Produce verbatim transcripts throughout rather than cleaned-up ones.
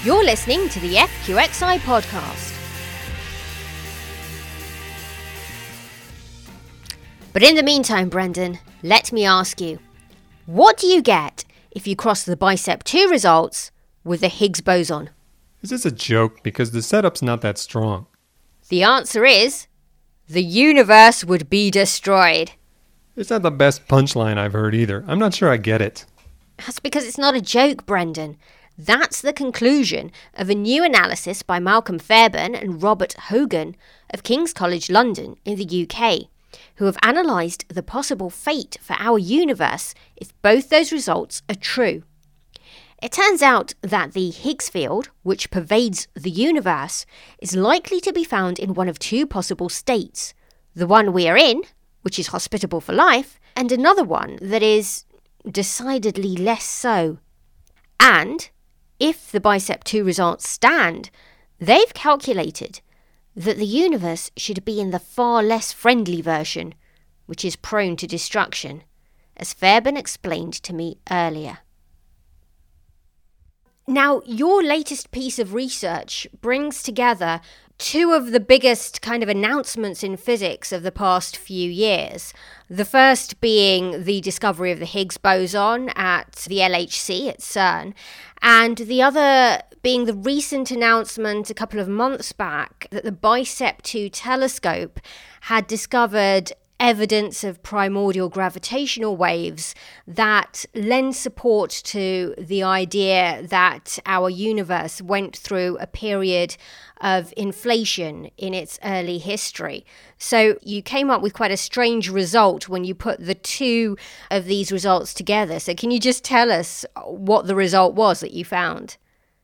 You're listening to the F Q X I podcast. But in the meantime, Brendan, let me ask you, what do you get if you cross the BICEP two results with the Higgs boson? Is this a joke? Because the setup's not that strong. The answer is, the universe would be destroyed. It's not the best punchline I've heard either. I'm not sure I get it. That's because it's not a joke, Brendan. That's the conclusion of a new analysis by Malcolm Fairbairn and Robert Hogan of King's College London in the U K, who have analysed the possible fate for our universe if both those results are true. It turns out that the Higgs field, which pervades the universe, is likely to be found in one of two possible states. The one we are in, which is hospitable for life, and another one that is decidedly less so. And if the BICEP two results stand, they've calculated that the universe should be in the far less friendly version, which is prone to destruction, as Fairbairn explained to me earlier. Now, your latest piece of research brings together two of the biggest kind of announcements in physics of the past few years. The first being the discovery of the Higgs boson at the L H C at CERN, and the other being the recent announcement a couple of months back that the BICEP two telescope had discovered evidence of primordial gravitational waves that lend support to the idea that our universe went through a period of inflation in its early history. So you came up with quite a strange result when you put the two of these results together. So can you just tell us what the result was that you found?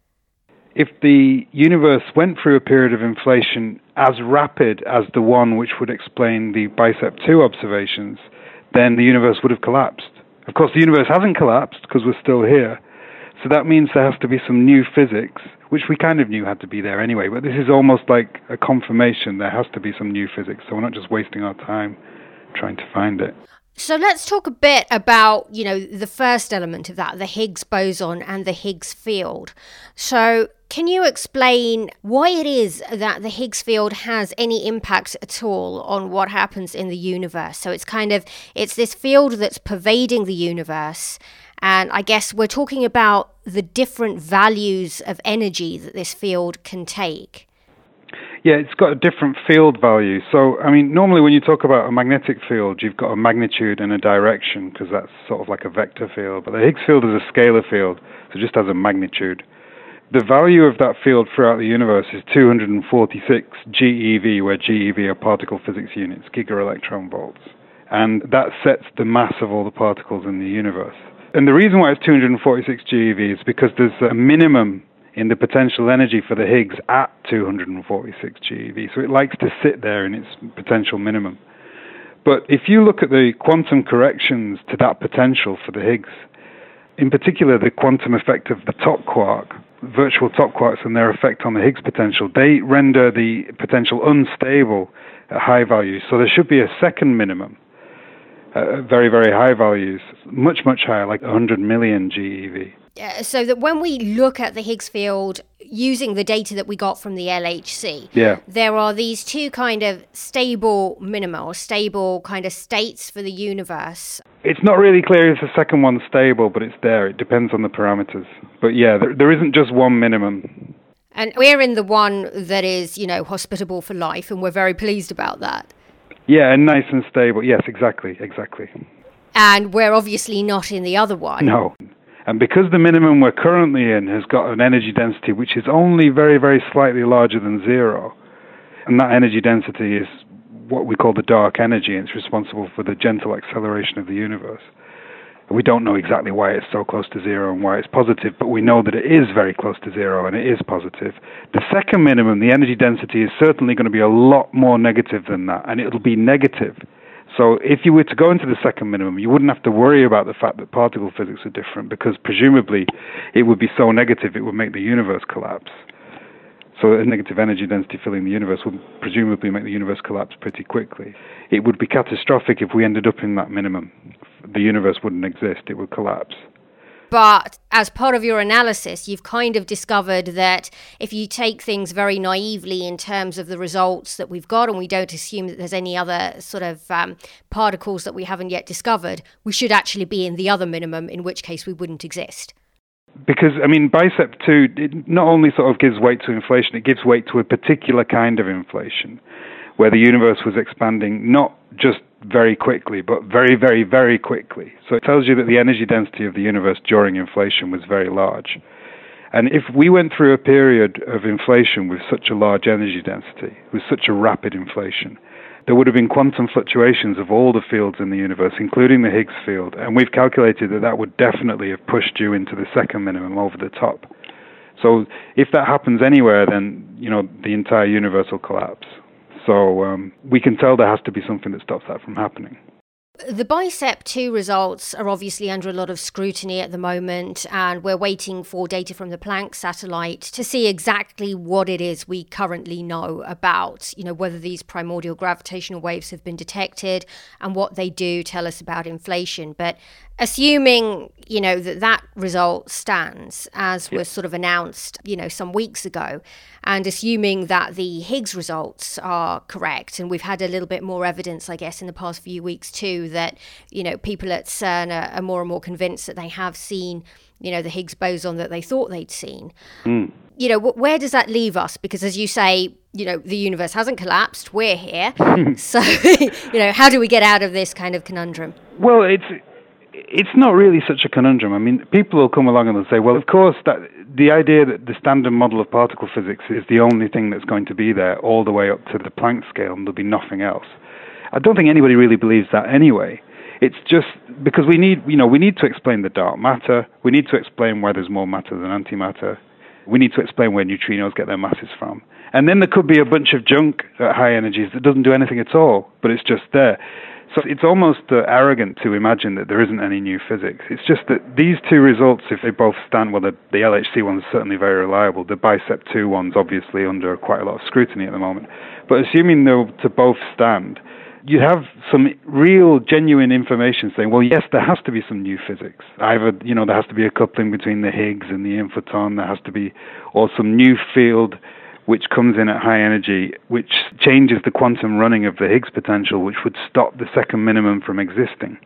If the universe went through a period of inflation as rapid as the one which would explain the BICEP two observations, then the universe would have collapsed. Of course, the universe hasn't collapsed because we're still here. So that means there has to be some new physics, which we kind of knew had to be there anyway. But this is almost like a confirmation there has to be some new physics. So we're not just wasting our time trying to find it. So let's talk a bit about, you know, the first element of that, the Higgs boson and the Higgs field. So can you explain why it is that the Higgs field has any impact at all on what happens in the universe? So it's kind of, it's this field that's pervading the universe. And I guess we're talking about the different values of energy that this field can take. Yeah, it's got a different field value. So, I mean, normally when you talk about a magnetic field, you've got a magnitude and a direction, because that's sort of like a vector field. But the Higgs field is a scalar field, so it just has a magnitude. The value of that field throughout the universe is two hundred forty-six GeV, where GeV are particle physics units, gigaelectron volts. And that sets the mass of all the particles in the universe. And the reason why it's two hundred forty-six GeV is because there's a minimum in the potential energy for the Higgs at two hundred forty-six GeV. So it likes to sit there in its potential minimum. But if you look at the quantum corrections to that potential for the Higgs, in particular the quantum effect of the top quark, virtual top quarks and their effect on the Higgs potential, they render the potential unstable at high values. So there should be a second minimum at very, very high values, much, much higher, like one hundred million GeV. Uh, so that when we look at the Higgs field using the data that we got from the L H C, yeah. there are these two kind of stable minima or stable kind of states for the universe. It's not really clear if the second one's stable, but it's there. It depends on the parameters. But yeah, there, there isn't just one minimum. And we're in the one that is, you know, hospitable for life, and we're very pleased about that. Yeah, and nice and stable. Yes, exactly, exactly. And we're obviously not in the other one. No. And because the minimum we're currently in has got an energy density which is only very, very slightly larger than zero, and that energy density is what we call the dark energy, and it's responsible for the gentle acceleration of the universe. We don't know exactly why it's so close to zero and why it's positive, but we know that it is very close to zero and it is positive. The second minimum, the energy density, is certainly going to be a lot more negative than that, and it'll be negative. So if you were to go into the second minimum, you wouldn't have to worry about the fact that particle physics are different, because presumably it would be so negative it would make the universe collapse. So a negative energy density filling the universe would presumably make the universe collapse pretty quickly. It would be catastrophic if we ended up in that minimum. The universe wouldn't exist, it would collapse. But as part of your analysis, you've kind of discovered that if you take things very naively in terms of the results that we've got, and we don't assume that there's any other sort of um, particles that we haven't yet discovered, we should actually be in the other minimum, in which case we wouldn't exist. Because, I mean, BICEP two, it not only sort of gives weight to inflation, it gives weight to a particular kind of inflation, where the universe was expanding not just very quickly, but very, very, very quickly. So it tells you that the energy density of the universe during inflation was very large. And if we went through a period of inflation with such a large energy density, with such a rapid inflation, there would have been quantum fluctuations of all the fields in the universe, including the Higgs field. And we've calculated that that would definitely have pushed you into the second minimum over the top. So if that happens anywhere, then, you know, the entire universe will collapse. So um, we can tell there has to be something that stops that from happening. The BICEP two results are obviously under a lot of scrutiny at the moment, and we're waiting for data from the Planck satellite to see exactly what it is we currently know about, you know, whether these primordial gravitational waves have been detected and what they do tell us about inflation. But assuming, you know, that that result stands as was sort of announced, you know, some weeks ago, and assuming that the Higgs results are correct, and we've had a little bit more evidence, I guess, in the past few weeks too, that, you know, people at CERN are, are more and more convinced that they have seen, you know, the Higgs boson that they thought they'd seen. Mm. You know, where does that leave us? Because as you say, you know, the universe hasn't collapsed, we're here. So, you know, how do we get out of this kind of conundrum? Well, it's... It's not really such a conundrum. I mean, people will come along and they'll say, well, of course, that the idea that the standard model of particle physics is the only thing that's going to be there all the way up to the Planck scale and there'll be nothing else. I don't think anybody really believes that anyway. It's just because we need, you know, we need to explain the dark matter. We need to explain why there's more matter than antimatter. We need to explain where neutrinos get their masses from. And then there could be a bunch of junk at high energies that doesn't do anything at all, but it's just there. So it's almost uh, arrogant to imagine that there isn't any new physics. It's just that these two results, if they both stand, well, the, the L H C one's certainly very reliable. The BICEP two one's obviously under quite a lot of scrutiny at the moment. But assuming though to both stand, you have some real, genuine information saying, well, yes, there has to be some new physics. Either, you know, there has to be a coupling between the Higgs and the inflaton. There has to be, or some new field which comes in at high energy, which changes the quantum running of the Higgs potential, which would stop the second minimum from existing.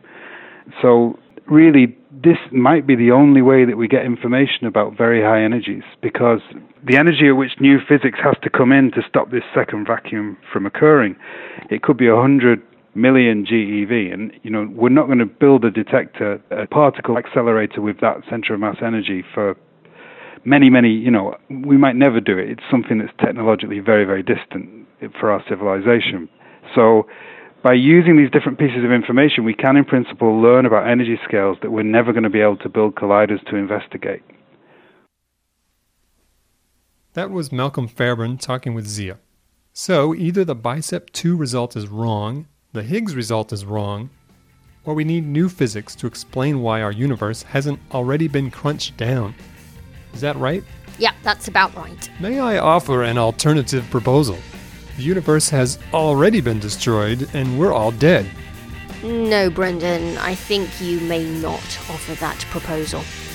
So really, this might be the only way that we get information about very high energies, because the energy at which new physics has to come in to stop this second vacuum from occurring, it could be one hundred million G E V. And, you know, we're not going to build a detector, a particle accelerator with that center of mass energy for many, many, you know, we might never do it. It's something that's technologically very, very distant for our civilization. So by using these different pieces of information, we can, in principle, learn about energy scales that we're never going to be able to build colliders to investigate. That was Malcolm Fairbairn talking with Zia. So either the BICEP two result is wrong, the Higgs result is wrong, or we need new physics to explain why our universe hasn't already been crunched down. Is that right? Yeah, that's about right. May I offer an alternative proposal? The universe has already been destroyed, and we're all dead. No, Brendan, I think you may not offer that proposal.